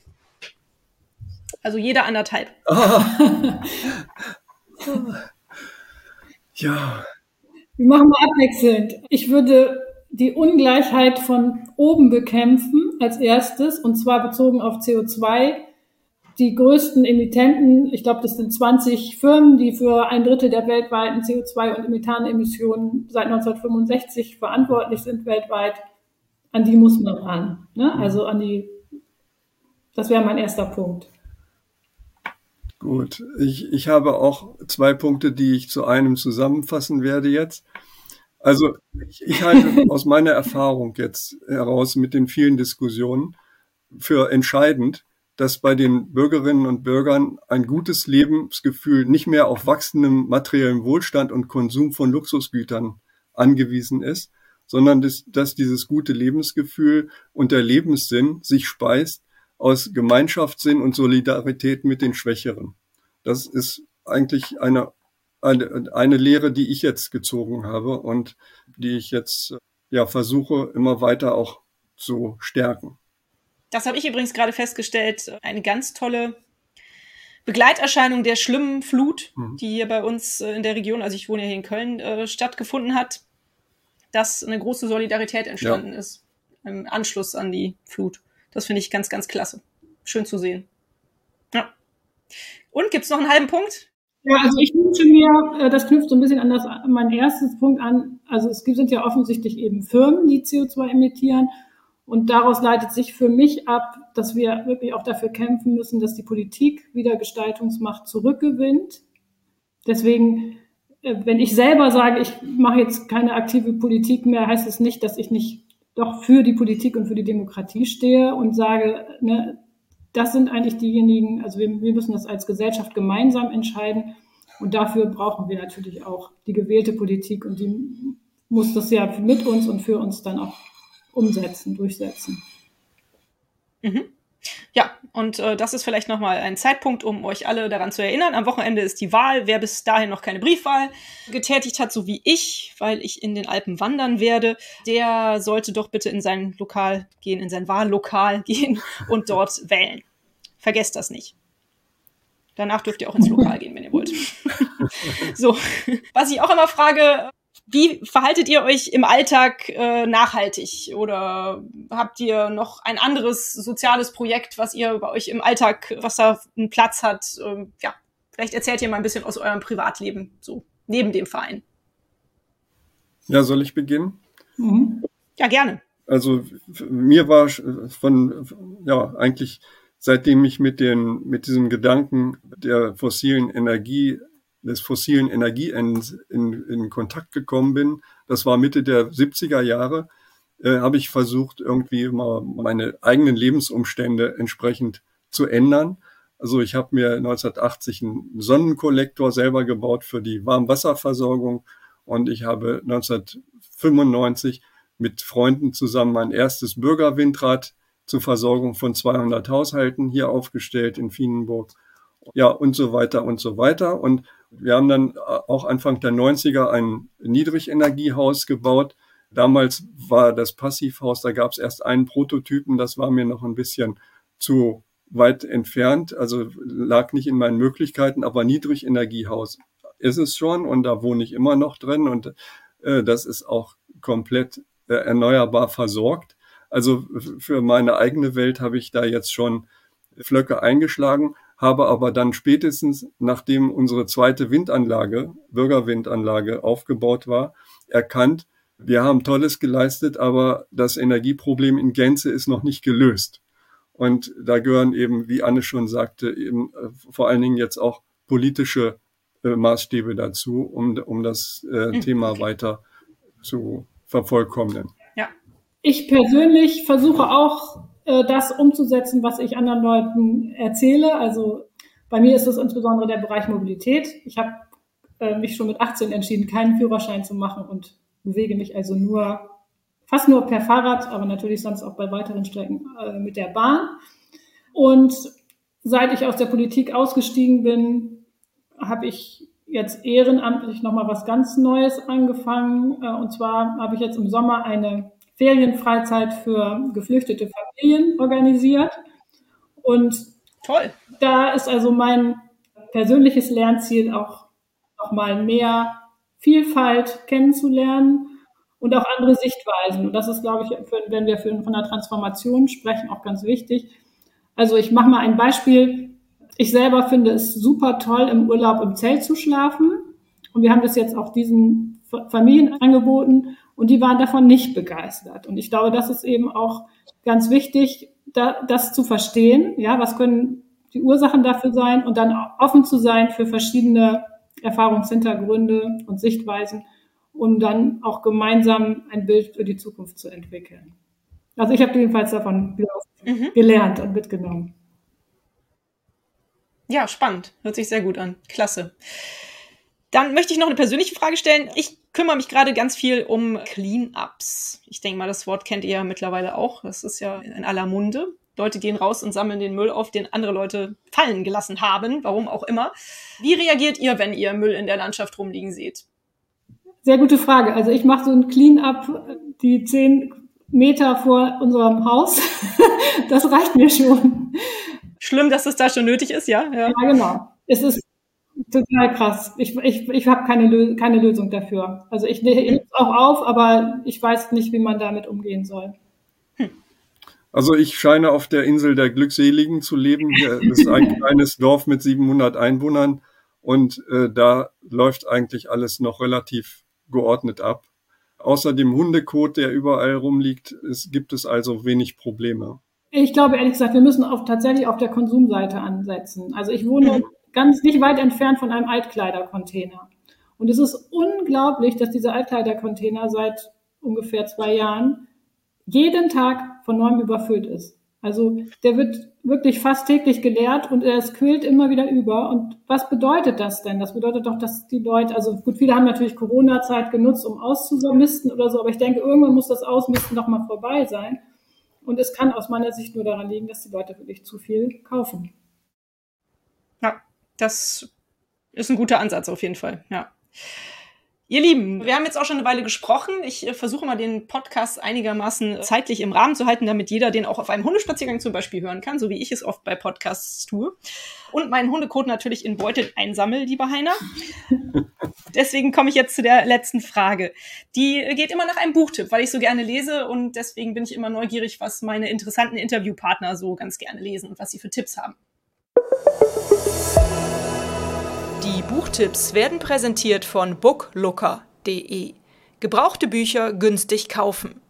Also jeder anderthalb. Ah. Ja. Wir machen mal abwechselnd. Ich würde die Ungleichheit von oben bekämpfen als erstes, und zwar bezogen auf C O zwei. Die größten Emittenten, ich glaube, das sind zwanzig Firmen, die für ein Drittel der weltweiten C O zwei- und Methanemissionen seit neunzehnhundertfünfundsechzig verantwortlich sind weltweit, an die muss man ran. Ne? Also an die, das wäre mein erster Punkt. Gut, ich, ich habe auch zwei Punkte, die ich zu einem zusammenfassen werde jetzt. Also ich, ich halte aus meiner Erfahrung jetzt heraus mit den vielen Diskussionen für entscheidend, dass bei den Bürgerinnen und Bürgern ein gutes Lebensgefühl nicht mehr auf wachsendem materiellen Wohlstand und Konsum von Luxusgütern angewiesen ist, sondern dass, dass dieses gute Lebensgefühl und der Lebenssinn sich speist aus Gemeinschaftssinn und Solidarität mit den Schwächeren. Das ist eigentlich eine, eine, eine Lehre, die ich jetzt gezogen habe und die ich jetzt ja versuche, immer weiter auch zu stärken. Das habe ich übrigens gerade festgestellt. Eine ganz tolle Begleiterscheinung der schlimmen Flut, mhm. die hier bei uns in der Region, also ich wohne ja hier in Köln, äh, stattgefunden hat, dass eine große Solidarität entstanden ja. ist im Anschluss an die Flut. Das finde ich ganz, ganz klasse. Schön zu sehen. Ja. Und gibt's noch einen halben Punkt? Ja, also ich wünsche mir, das knüpft so ein bisschen an das, mein erstes Punkt an. Also es gibt, sind ja offensichtlich eben Firmen, die C O zwei emittieren. Und daraus leitet sich für mich ab, dass wir wirklich auch dafür kämpfen müssen, dass die Politik wieder Gestaltungsmacht zurückgewinnt. Deswegen, wenn ich selber sage, ich mache jetzt keine aktive Politik mehr, heißt es nicht, dass ich nicht doch für die Politik und für die Demokratie stehe und sage, ne, das sind eigentlich diejenigen, also wir, wir müssen das als Gesellschaft gemeinsam entscheiden und dafür brauchen wir natürlich auch die gewählte Politik und die muss das ja mit uns und für uns dann auch umsetzen, durchsetzen. Mhm. Ja, und äh, das ist vielleicht nochmal ein Zeitpunkt, um euch alle daran zu erinnern. Am Wochenende ist die Wahl. Wer bis dahin noch keine Briefwahl getätigt hat, so wie ich, weil ich in den Alpen wandern werde, der sollte doch bitte in sein Lokal gehen, in sein Wahllokal gehen und dort wählen. Vergesst das nicht. Danach dürft ihr auch ins Lokal gehen, wenn ihr wollt. So, was ich auch immer frage, wie verhaltet ihr euch im Alltag äh, nachhaltig? Oder habt ihr noch ein anderes soziales Projekt, was ihr bei euch im Alltag, was da einen Platz hat? Ähm, ja, vielleicht erzählt ihr mal ein bisschen aus eurem Privatleben, so neben dem Verein. Ja, soll ich beginnen? Mhm. Ja, gerne. Also mir war von, ja, eigentlich seitdem ich mit den, mit diesem Gedanken der fossilen Energie des fossilen Energieends in, in Kontakt gekommen bin, das war Mitte der siebziger Jahre, äh, habe ich versucht, irgendwie mal meine eigenen Lebensumstände entsprechend zu ändern. Also ich habe mir neunzehnhundertachtzig einen Sonnenkollektor selber gebaut für die Warmwasserversorgung und ich habe neunzehnhundertfünfundneunzig mit Freunden zusammen mein erstes Bürgerwindrad zur Versorgung von zweihundert Haushalten hier aufgestellt in Vienenburg. Ja, und so weiter und so weiter. Und wir haben dann auch Anfang der neunziger ein Niedrigenergiehaus gebaut. Damals war das Passivhaus, da gab es erst einen Prototypen, das war mir noch ein bisschen zu weit entfernt, also lag nicht in meinen Möglichkeiten, aber Niedrigenergiehaus ist es schon und da wohne ich immer noch drin und äh, das ist auch komplett äh, erneuerbar versorgt. Also für meine eigene Welt habe ich da jetzt schon Flöcke eingeschlagen, habe aber dann spätestens, nachdem unsere zweite Windanlage, Bürgerwindanlage aufgebaut war, erkannt, wir haben Tolles geleistet, aber das Energieproblem in Gänze ist noch nicht gelöst. Und da gehören eben, wie Anne schon sagte, eben äh, vor allen Dingen jetzt auch politische äh, Maßstäbe dazu, um, um das äh, mhm. Thema weiter zu vervollkommnen. Ja. Ich persönlich versuche auch, äh, das umzusetzen, was ich anderen Leuten erzähle. Also bei mir ist es insbesondere der Bereich Mobilität. Ich habe äh, mich schon mit achtzehn entschieden, keinen Führerschein zu machen und bewege mich also nur fast nur per Fahrrad, aber natürlich sonst auch bei weiteren Strecken äh, mit der Bahn. Und seit ich aus der Politik ausgestiegen bin, habe ich jetzt ehrenamtlich nochmal was ganz Neues angefangen. Äh, und zwar habe ich jetzt im Sommer eine Ferienfreizeit für geflüchtete Familien organisiert. Und toll. Da ist also mein persönliches Lernziel auch nochmal mehr Vielfalt kennenzulernen und auch andere Sichtweisen. Und das ist, glaube ich, für, wenn wir für, von der Transformation sprechen, auch ganz wichtig. Also ich mache mal ein Beispiel. Ich selber finde es super toll, im Urlaub im Zelt zu schlafen. Und wir haben das jetzt auch diesen Familien angeboten und die waren davon nicht begeistert. Und ich glaube, das ist eben auch ganz wichtig, da, das zu verstehen. Ja, was können die Ursachen dafür sein und dann offen zu sein für verschiedene Erfahrungshintergründe und Sichtweisen, um dann auch gemeinsam ein Bild für die Zukunft zu entwickeln. Also ich habe jedenfalls davon mhm. gelernt und mitgenommen. Ja, spannend. Hört sich sehr gut an. Klasse. Dann möchte ich noch eine persönliche Frage stellen. Ich kümmere mich gerade ganz viel um Clean-Ups. Ich denke mal, das Wort kennt ihr ja mittlerweile auch. Das ist ja in aller Munde. Leute gehen raus und sammeln den Müll auf, den andere Leute fallen gelassen haben, warum auch immer. Wie reagiert ihr, wenn ihr Müll in der Landschaft rumliegen seht? Sehr gute Frage. Also ich mache so ein Clean-Up, die zehn Meter vor unserem Haus. Das reicht mir schon. Schlimm, dass es da schon nötig ist, ja? Ja, ja genau. Es ist total krass. Ich, ich, ich habe keine, keine Lösung dafür. Also ich nehme es auch auf, aber ich weiß nicht, wie man damit umgehen soll. Hm. Also ich scheine auf der Insel der Glückseligen zu leben. Hier ist ein kleines Dorf mit siebenhundert Einwohnern und äh, da läuft eigentlich alles noch relativ geordnet ab. Außer dem Hundekot, der überall rumliegt, es, gibt es also wenig Probleme. Ich glaube, ehrlich gesagt, wir müssen auf, tatsächlich auf der Konsumseite ansetzen. Also ich wohne mhm. ganz nicht weit entfernt von einem Altkleidercontainer. Und es ist unglaublich, dass dieser Altkleidercontainer seit ungefähr zwei Jahren jeden Tag von neuem überfüllt ist. Also der wird wirklich fast täglich geleert und es quillt immer wieder über. Und was bedeutet das denn? Das bedeutet doch, dass die Leute, also gut, viele haben natürlich Corona-Zeit genutzt, um auszumisten oder so, aber ich denke, irgendwann muss das Ausmisten doch mal vorbei sein. Und es kann aus meiner Sicht nur daran liegen, dass die Leute wirklich zu viel kaufen. Ja, das ist ein guter Ansatz auf jeden Fall, ja. Ihr Lieben, wir haben jetzt auch schon eine Weile gesprochen. Ich äh, versuche mal den Podcast einigermaßen zeitlich im Rahmen zu halten, damit jeder den auch auf einem Hundespaziergang zum Beispiel hören kann, so wie ich es oft bei Podcasts tue. Und meinen Hundekot natürlich in Beutel einsammel, lieber Heiner. Deswegen komme ich jetzt zu der letzten Frage. Die geht immer nach einem Buchtipp, weil ich so gerne lese und deswegen bin ich immer neugierig, was meine interessanten Interviewpartner so ganz gerne lesen und was sie für Tipps haben. Die Buchtipps werden präsentiert von booklooker punkt de. Gebrauchte Bücher günstig kaufen.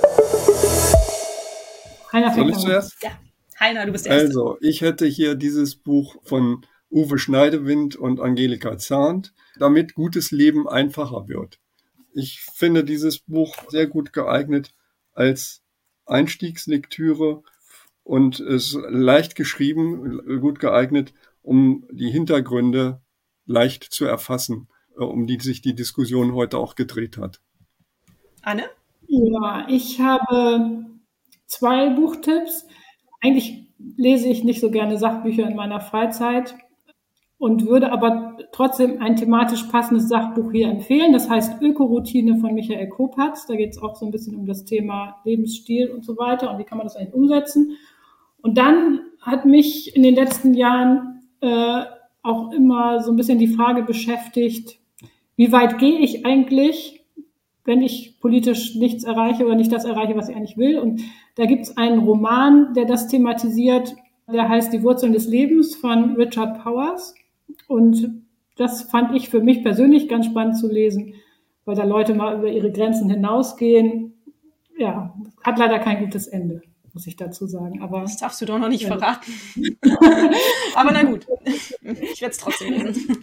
Heiner, soll ich zuerst? Ja, Heiner, du bist der Erste. Also, ich hätte hier dieses Buch von Uwe Schneidewind und Angelika Zahnt, damit gutes Leben einfacher wird. Ich finde dieses Buch sehr gut geeignet als Einstiegslektüre und ist leicht geschrieben, gut geeignet, um die Hintergründe leicht zu erfassen, um die sich die Diskussion heute auch gedreht hat. Anne? Ja, ich habe zwei Buchtipps. Eigentlich lese ich nicht so gerne Sachbücher in meiner Freizeit und würde aber trotzdem ein thematisch passendes Sachbuch hier empfehlen. Das heißt Ökoroutine von Michael Kopatz. Da geht es auch so ein bisschen um das Thema Lebensstil und so weiter und wie kann man das eigentlich umsetzen. Und dann hat mich in den letzten Jahren äh, auch immer so ein bisschen die Frage beschäftigt, wie weit gehe ich eigentlich, wenn ich politisch nichts erreiche oder nicht das erreiche, was ich eigentlich will. Und da gibt es einen Roman, der das thematisiert, der heißt Die Wurzeln des Lebens von Richard Powers. Und das fand ich für mich persönlich ganz spannend zu lesen, weil da Leute mal über ihre Grenzen hinausgehen. Ja, hat leider kein gutes Ende, muss ich dazu sagen. Aber das darfst du doch noch nicht ja. verraten. Aber na gut, ich werde es trotzdem lesen.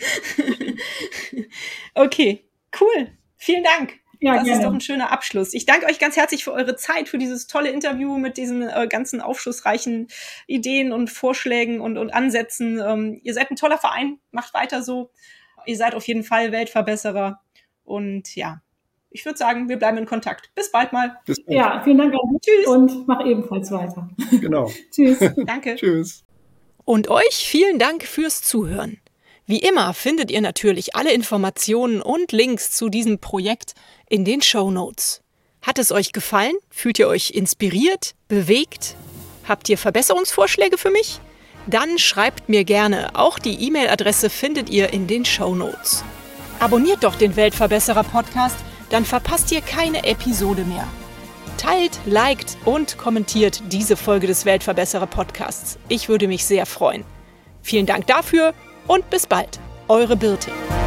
Okay, cool. Vielen Dank. Ja, das gerne. Ist doch ein schöner Abschluss. Ich danke euch ganz herzlich für eure Zeit, für dieses tolle Interview mit diesen äh, ganzen aufschlussreichen Ideen und Vorschlägen und, und Ansätzen. Ähm, ihr seid ein toller Verein, macht weiter so. Ihr seid auf jeden Fall Weltverbesserer. Und ja, ich würde sagen, wir bleiben in Kontakt. Bis bald mal. Bis bald. Ja, vielen Dank an dich. Tschüss. Und mach ebenfalls weiter. Genau. Tschüss. Danke. Tschüss. Und euch vielen Dank fürs Zuhören. Wie immer findet ihr natürlich alle Informationen und Links zu diesem Projekt in den Shownotes. Hat es euch gefallen? Fühlt ihr euch inspiriert, bewegt? Habt ihr Verbesserungsvorschläge für mich? Dann schreibt mir gerne. Auch die E-Mail-Adresse findet ihr in den Shownotes. Abonniert doch den Weltverbesserer Podcast, dann verpasst ihr keine Episode mehr. Teilt, liked und kommentiert diese Folge des Weltverbesserer Podcasts. Ich würde mich sehr freuen. Vielen Dank dafür und bis bald. Eure Birte.